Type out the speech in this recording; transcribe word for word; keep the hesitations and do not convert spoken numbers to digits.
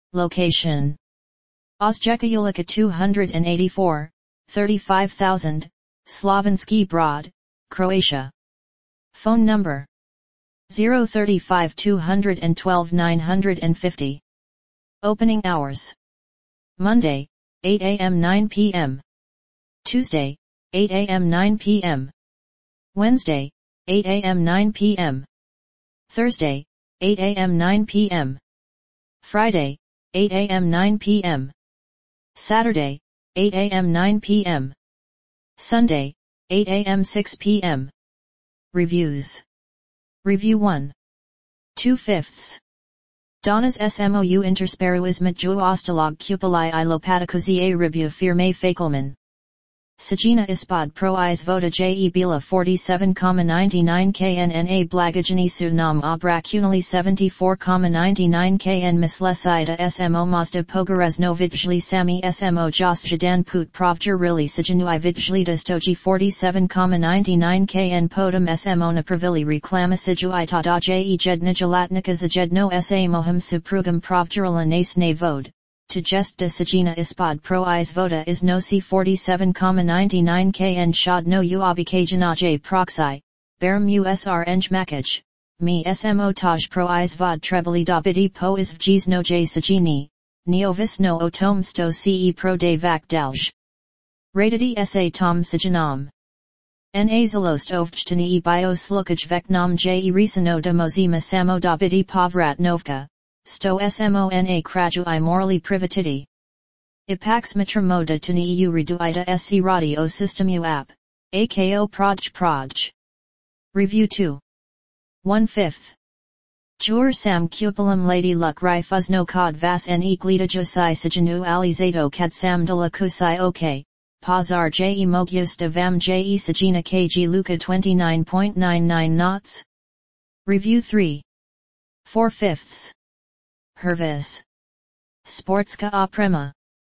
Location: Ozjeka Ulica two hundred eighty-four, thirty-five thousand, Slavenski Brod, Croatia. Phone number: zero thirty-five two twelve nine fifty. Opening hours: Monday, eight a m nine p m Tuesday, eight a m nine p m Wednesday, eight a m nine p m Thursday, eight a m nine p m Friday, eight a m nine p m Saturday, eight a m nine p m Sunday, eight a m six p m Reviews. Review one. two fifths. Donas smou intersperuismet ju ostalog cupuli I lopatakuzie review firme fakelman. Sajina ispod pro is voda je bila forty-seven ninety-nine knna blagajani sunam obrakunali seventy-four ninety-nine kn mislesida smo mazda pogarezno vidjli sami smo jos jadan put provjer rili sajinu I vidjli dostoji forty-seven ninety-nine kn podum smo na pravili reclamasiju I tada je jedna jalatnika zajedno sa moham suprugam provjerila nas na vod. To jest de Sajina ispod pro is voda is no c forty-seven ninety-nine kn shad no uabikajanaje proxy, barum usr eng makaj, mi smo taj pro is vod trebali dobidi po is vjez no j Sajini, neovis no otom sto ce pro de vac dalj. Radidi sa tom Sajinam. Na zalost ovchtani bios lukaj veknam je risano de mozima samo dobidi povrat novka. Sto smona kraju I morally privatity. Ipax matramoda tuni eu reduida sc radio systemu app. Ako proj proj. Review two. one fifth. Jur sam cupulum lady luck ri fuzno kod vas en eglita josai sajanu alizato kad sam de la kusai ok. Pazar je mogius de vam je sajina kg luca twenty-nine point nine nine knots. Review three. four fifths. Hervis. Sportska oprema.